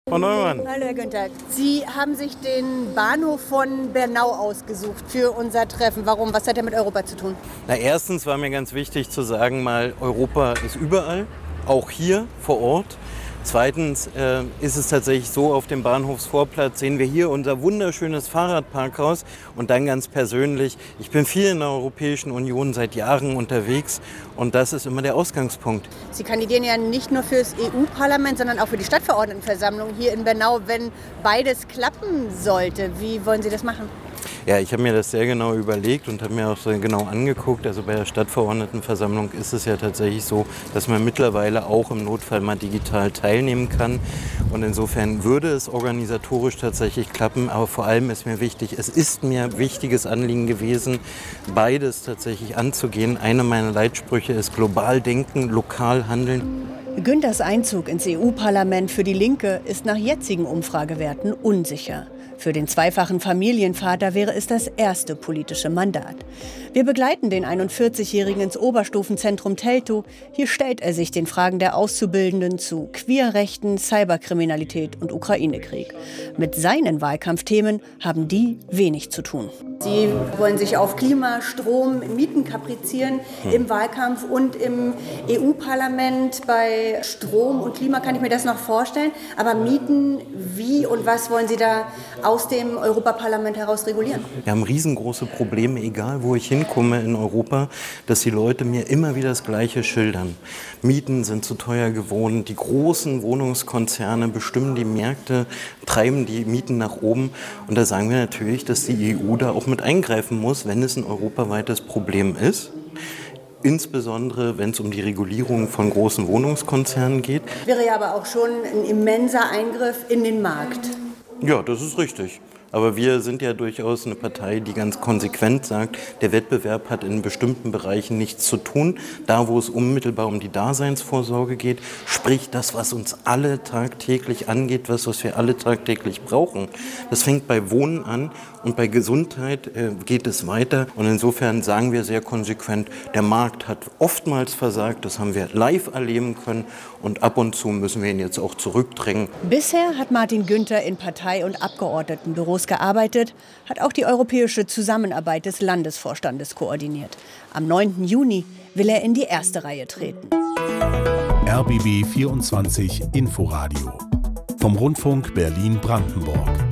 Frau Neumann. Hallo Herr Günther. Sie haben sich den Bahnhof von Bernau ausgesucht für unser Treffen. Warum? Was hat er mit Europa zu tun? Erstens war mir ganz wichtig zu sagen, Europa ist überall, auch hier vor Ort. Zweitens ist es tatsächlich so, auf dem Bahnhofsvorplatz sehen wir hier unser wunderschönes Fahrradparkhaus. Und dann ganz persönlich, ich bin viel in der Europäischen Union seit Jahren unterwegs und das ist immer der Ausgangspunkt. Sie kandidieren ja nicht nur fürs EU-Parlament, sondern auch für die Stadtverordnetenversammlung hier in Bernau. Wenn beides klappen sollte, wie wollen Sie das machen? Ja, ich habe mir das sehr genau überlegt und habe mir auch sehr genau angeguckt. Also bei der Stadtverordnetenversammlung ist es ja tatsächlich so, dass man mittlerweile auch im Notfall mal digital teilnehmen kann. Und insofern würde es organisatorisch tatsächlich klappen. Aber vor allem ist mir wichtig, es ist mir ein wichtiges Anliegen gewesen, beides tatsächlich anzugehen. Einer meiner Leitsprüche ist global denken, lokal handeln. Günthers Einzug ins EU-Parlament für die Linke ist nach jetzigen Umfragewerten unsicher. Für den zweifachen Familienvater wäre es das erste politische Mandat. Wir begleiten den 41-Jährigen ins Oberstufenzentrum Teltow. Hier stellt er sich den Fragen der Auszubildenden zu Queerrechten, Cyberkriminalität und Ukraine-Krieg. Mit seinen Wahlkampfthemen haben die wenig zu tun. Sie wollen sich auf Klima, Strom, Mieten kaprizieren im Wahlkampf und im EU-Parlament. Bei Strom und Klima kann ich mir das noch vorstellen. Aber Mieten, wie und was wollen Sie da aus dem Europaparlament heraus regulieren? Wir haben riesengroße Probleme, egal wo ich hinkomme in Europa, dass die Leute mir immer wieder das Gleiche schildern. Mieten sind zu teuer geworden, die großen Wohnungskonzerne bestimmen die Märkte, treiben die Mieten nach oben. Und da sagen wir natürlich, dass die EU da auch mit eingreifen muss, wenn es ein europaweites Problem ist. Insbesondere, wenn es um die Regulierung von großen Wohnungskonzernen geht. Wäre ja aber auch schon ein immenser Eingriff in den Markt. Ja, das ist richtig. Aber wir sind ja durchaus eine Partei, die ganz konsequent sagt, der Wettbewerb hat in bestimmten Bereichen nichts zu tun. Da, wo es unmittelbar um die Daseinsvorsorge geht, sprich das, was uns alle tagtäglich angeht, was wir alle tagtäglich brauchen. Das fängt bei Wohnen an und bei Gesundheit geht es weiter. Und insofern sagen wir sehr konsequent, der Markt hat oftmals versagt, das haben wir live erleben können und ab und zu müssen wir ihn jetzt auch zurückdrängen. Bisher hat Martin Günther in Partei- und Abgeordnetenbüros gearbeitet, hat auch die europäische Zusammenarbeit des Landesvorstandes koordiniert. Am 9. Juni will er in die erste Reihe treten. RBB 24 Inforadio vom Rundfunk Berlin-Brandenburg.